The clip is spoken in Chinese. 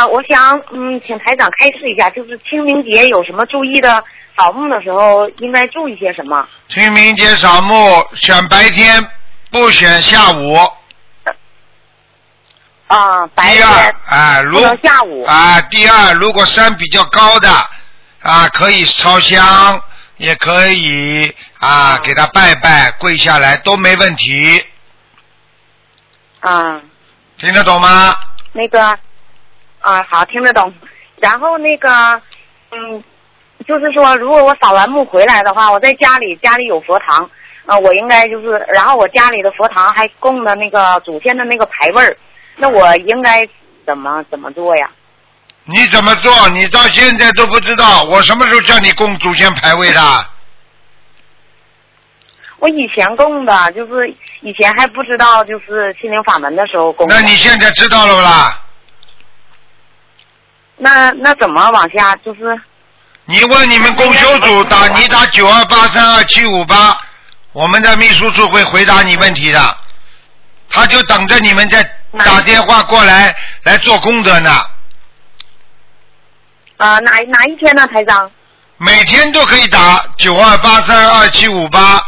我想请台长开示一下，就是清明节有什么注意的？扫墓的时候应该注意些什么？ 清明节扫墓选白天，不选下午。 白天。 第二， 不能下午。 第二，如果山比较高的可以烧香，也可以给他拜拜，跪下来都没问题。听得懂吗？ 那个好，听得懂。然后那个就是说，如果我扫完墓回来的话，我在家里有佛堂，我应该就是，然后我家里的佛堂还供的那个祖先的那个牌位儿，那我应该怎么做呀？ 你怎么做？你到现在都不知道，我什么时候叫你供祖先牌位的？ 我以前供的，就是以前还不知道，就是心灵法门的时候供的。 那你现在知道了不啦？ 那怎么往下？就是你问你们公修组你打92832758，我们的秘书处会回答你问题的。他就等着你们再打电话过来做功德呢。 哪一天呢，台长？ 每天都可以打92832758。